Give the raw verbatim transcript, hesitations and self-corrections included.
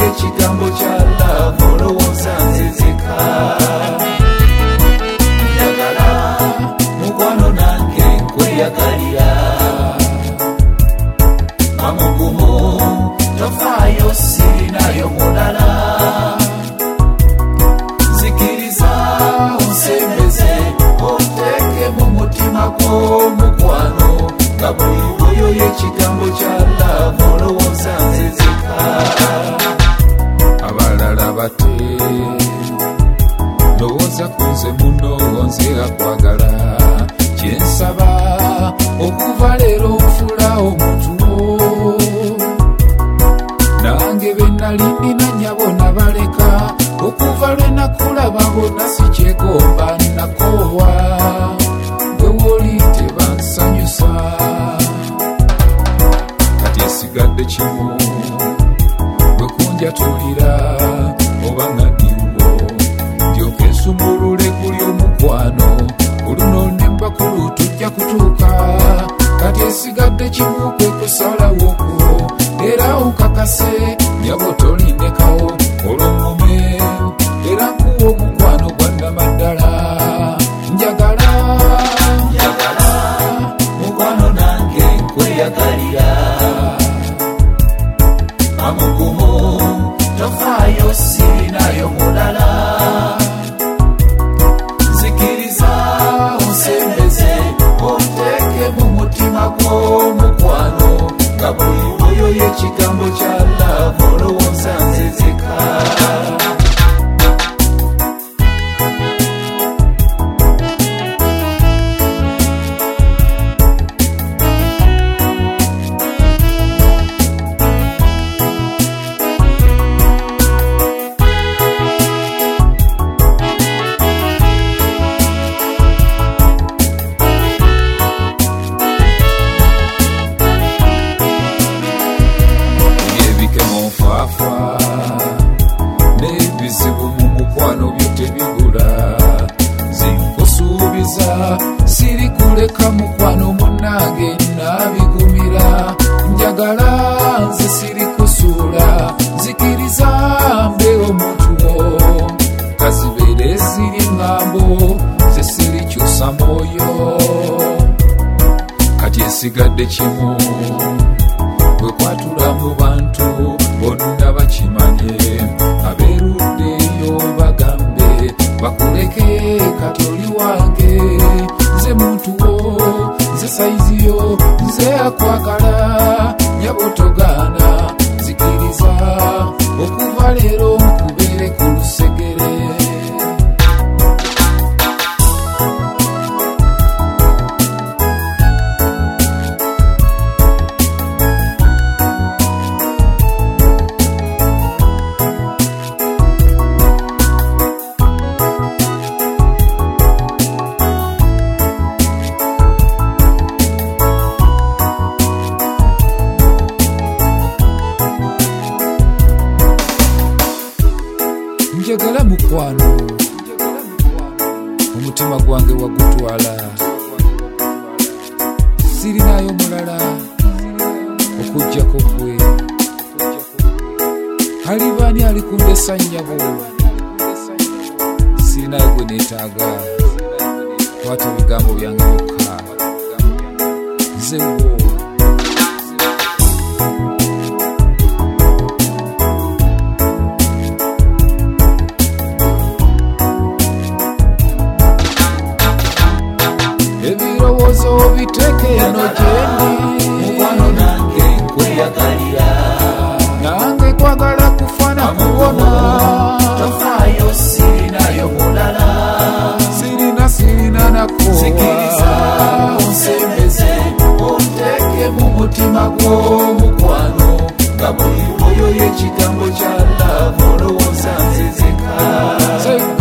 yekigambo kya love olowooza nzizika njagala mukwano nange nkweyagalira mamugumu tofaayo sirinayo mulala nzikiriza onsembeze onteeke mu mutima gw'omukwano nga buli oyo yekigambo kya love olowooza nzizika abalala bate lowooza kunze muno nze akwagala kyensaba okuva leero nfula omuntu nange benalindina nyabo nabaleka okuva lwe nakulaba bonna sikyegomba nakoowa gwe woli tebansanyusa kati esigadde kimu gwe kunjatulira oba ngadiwo ndyoke nsumulule kuli omukwano kuluno nembakulu tujja kutuuka kati esigadde kimu kwe kusalawo kuwo era ukakase nyabo tolindekawo olw'omume era nkuwa omukwano gwandamaddala njagala njagala mukwano nange nkweyagalira amugumu tofaayo sirinayo mulala nzikiriza onsembeze onteeke mu mutima gw'omukwano nga buli oyo yekigambo kya love olowooza nzizika n'ebizibu mu mukwano byo tebigula zinkusuubiza siri kuleka mukwano munnange nabigumira njagala nze siri kusuula nzikiriza mbe omuntu wo kazibeere ziri ŋŋambo ze siri kyusa mwoyo kati esigadde kimu bwe kwatula mu bantu bonna bakimanye abeeruddeyo bagambe bakuleke kati oli wange nze muntu wo nze sayiziyo nze akwagala nyabo togaana nzikiriza okuva leero nkubeere ku lusegere njagala mukwano omutima gwange wagutwala sirinayo mulala okujjako gwe alibani alikundesa nnyabo sirinayo gwe neetaaga kwata ebigambo byange byokka nzewo ebirowoozo biteeke eno gyendi mukwano nange nkweyagalira nange kwagala kufana kuwona tofaayo sirinayo mulala sirina sirina nakusikiriza onsembeze onteeke mu mutima gw'omukwano nga buli oyo yekigambo kya love olowooza nzizika